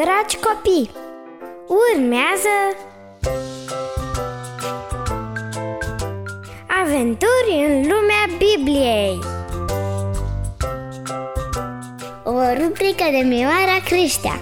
Dragi copii, urmează Aventuri în lumea Bibliei, o rubrică de Mioara Creștea.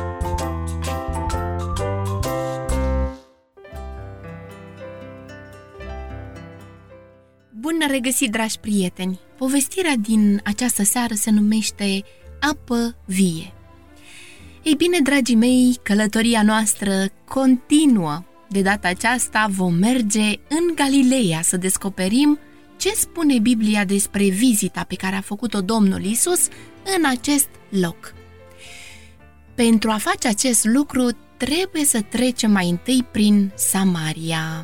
Bun regăsit, dragi prieteni! Povestirea din această seară se numește Apă vie. Ei bine, dragii mei, călătoria noastră continuă. De data aceasta vom merge în Galileea să descoperim ce spune Biblia despre vizita pe care a făcut-o Domnul Iisus în acest loc. Pentru a face acest lucru, trebuie să trecem mai întâi prin Samaria.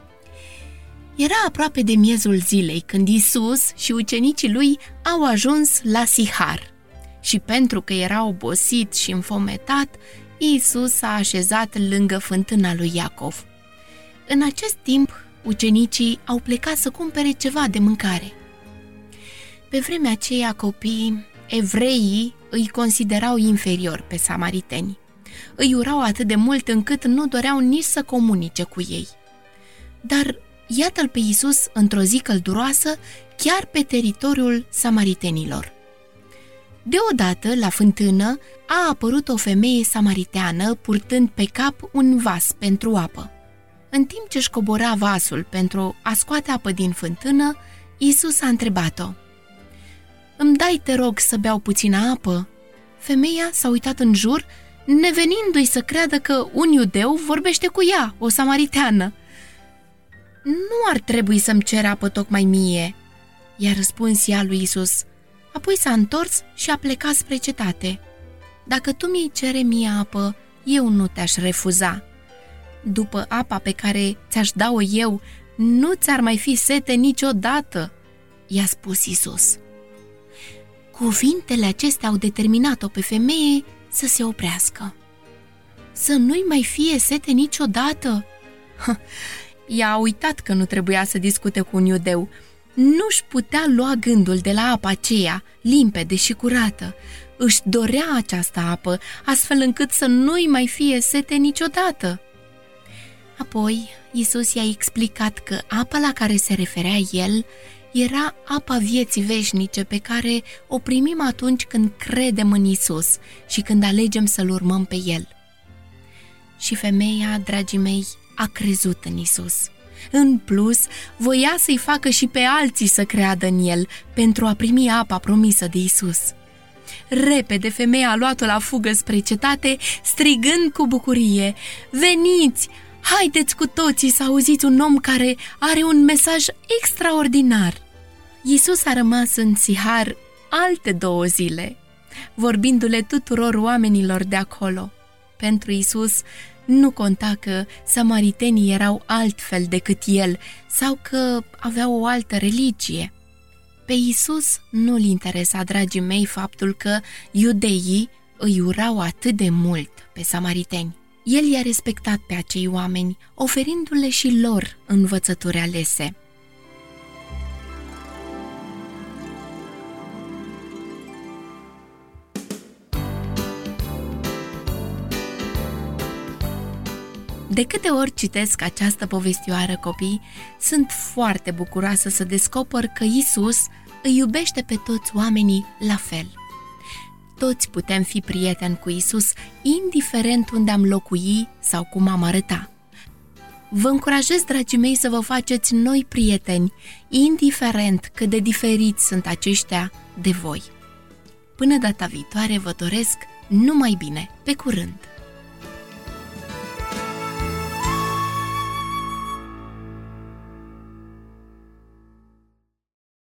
Era aproape de miezul zilei când Iisus și ucenicii lui au ajuns la Sihar. Și pentru că era obosit și înfometat, Iisus s-a așezat lângă fântâna lui Iacov. În acest timp, ucenicii au plecat să cumpere ceva de mâncare. Pe vremea aceea, copiii, evreii îi considerau inferior pe samariteni. Îi urau atât de mult încât nu doreau nici să comunice cu ei. Dar iată-l pe Iisus într-o zi călduroasă, chiar pe teritoriul samaritenilor. Deodată, la fântână, a apărut o femeie samariteană purtând pe cap un vas pentru apă. În timp ce își cobora vasul pentru a scoate apă din fântână, Iisus a întrebat-o: „Îmi dai, te rog, să beau puțină apă?” Femeia s-a uitat în jur, nevenindu-i să creadă că un iudeu vorbește cu ea, o samariteană. „Nu ar trebui să-mi cer apă tocmai mie,” i-a răspuns ea lui Iisus. Apoi s-a întors și a plecat spre cetate. „Dacă tu mi-ai cere mie apă, eu nu te-aș refuza. După apa pe care ți-aș da-o eu, nu ți-ar mai fi sete niciodată,” i-a spus Iisus. Cuvintele acestea au determinat-o pe femeie să se oprească. Să nu-i mai fie sete niciodată? Ea a uitat că nu trebuia să discute cu un iudeu. Nu-și putea lua gândul de la apa aceea, limpede și curată. Își dorea această apă, astfel încât să nu-i mai fie sete niciodată. Apoi, Iisus i-a explicat că apa la care se referea el era apa vieții veșnice pe care o primim atunci când credem în Iisus și când alegem să-L urmăm pe El. Și femeia, dragii mei, a crezut în Iisus. În plus, voia să-i facă și pe alții să creadă în El pentru a primi apa promisă de Iisus. Repede, femeia a luat-o la fugă spre cetate, strigând cu bucurie: „Veniți! Haideți cu toții să auziți un om care are un mesaj extraordinar!” Iisus a rămas în Sihar alte 2 zile, vorbindu-le tuturor oamenilor de acolo. Pentru Iisus nu conta că samaritenii erau altfel decât el sau că aveau o altă religie. Pe Iisus nu-l interesa, dragii mei, faptul că iudeii îi urau atât de mult pe samariteni. El i-a respectat pe acei oameni, oferindu-le și lor învățături alese. De câte ori citesc această povestioară, copii, sunt foarte bucuroasă să descoper că Iisus îi iubește pe toți oamenii la fel. Toți putem fi prieteni cu Iisus, indiferent unde am locui sau cum am arăta. Vă încurajez, dragii mei, să vă faceți noi prieteni, indiferent cât de diferiți sunt aceștia de voi. Până data viitoare, vă doresc numai bine. Pe curând!